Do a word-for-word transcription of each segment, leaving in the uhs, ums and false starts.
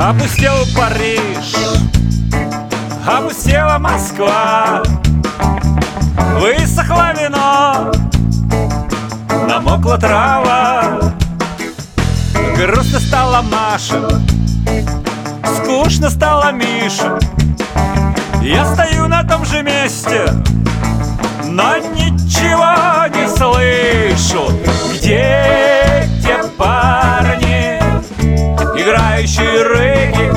Опустел Париж, опустела Москва, высохло вино, намокла трава. Грустно стала Маша, скучно стала Миша. Я стою на том же месте, но ничего не слышу. Где те парни, играющие регги?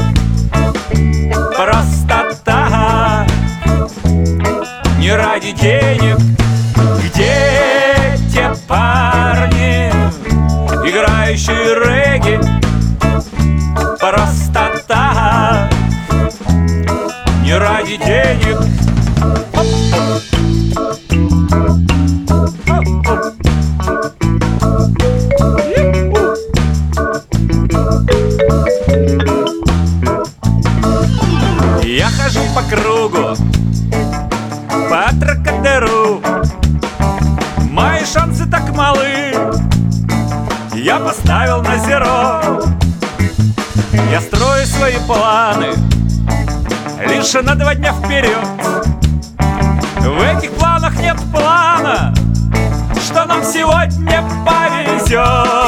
Просто так, не ради денег. Где те парни, играющие регги? Просто так, не ради денег. Я хожу по кругу, по Трокадеру. Мои шансы так малы, я поставил на зеро. Я строю свои планы лишь на два дня вперед. В этих планах нет плана, что нам сегодня повезет.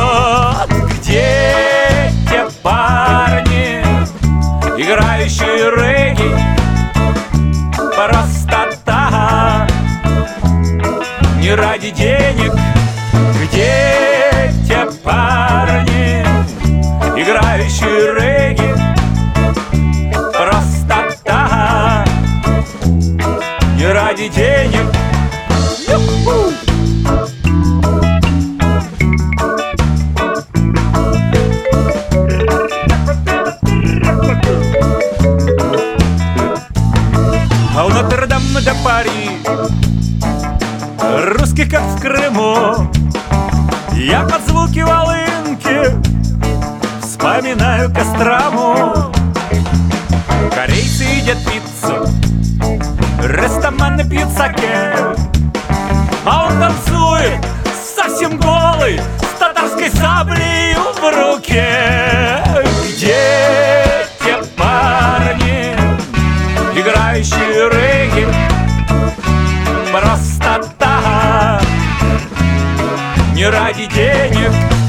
Где те парни, играющие регги? Просто так, не ради денег. Где те парни, играющие регги? Просто так, не ради денег. Ю-ху! А у Нотр-Дам де Пари русских, как в Крыму. Я под звуки волынки вспоминаю Кострому. Корейцы едят пиццу, рестаманы пьют саке, а он танцует совсем голый, с татарской саблей в руке. Где те парни, играющие регги? Просто так, не ради денег.